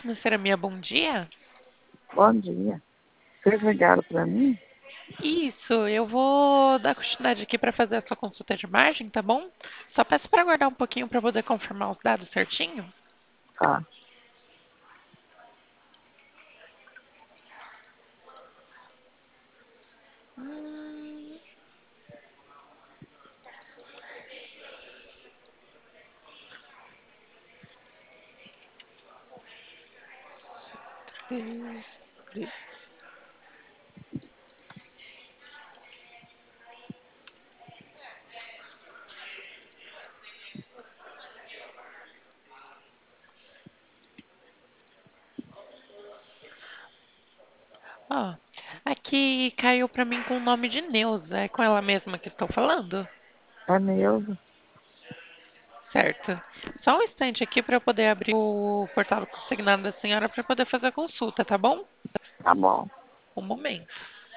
Financeira Mia, bom dia. Bom dia. Vocês ligaram para mim? Isso, eu vou dar continuidade aqui para fazer a sua consulta de margem, tá bom? Só peço para aguardar um pouquinho para poder confirmar os dados certinho. Tá. Hum, três, três. Ó, aqui caiu para mim com o nome de Neuza. É com ela mesma que estou falando? É Neuza. Certo. Só um instante aqui para eu poder abrir o portal consignado da senhora para poder fazer a consulta, tá bom? Tá bom. Um momento.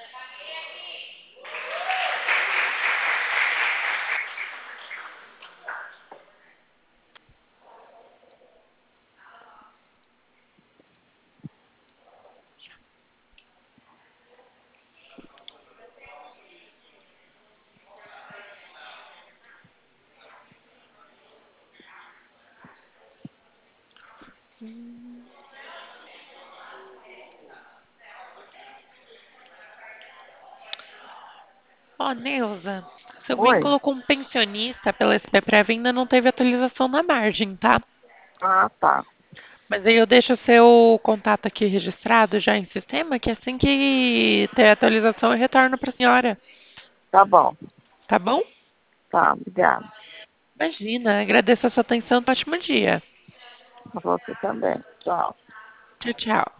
Ó, Neuza, seu Oi? vínculo com o pensionista pela SPPrev ainda não teve atualização na margem, tá? Ah, tá. Mas aí eu deixo o seu contato aqui registrado já em sistema, que assim que ter atualização eu retorno para a senhora, Tá bom. tá bom? Tá, obrigada. Imagina, agradeço a sua atenção, ótimo dia. Pra você também. Tchau. Tchau, tchau.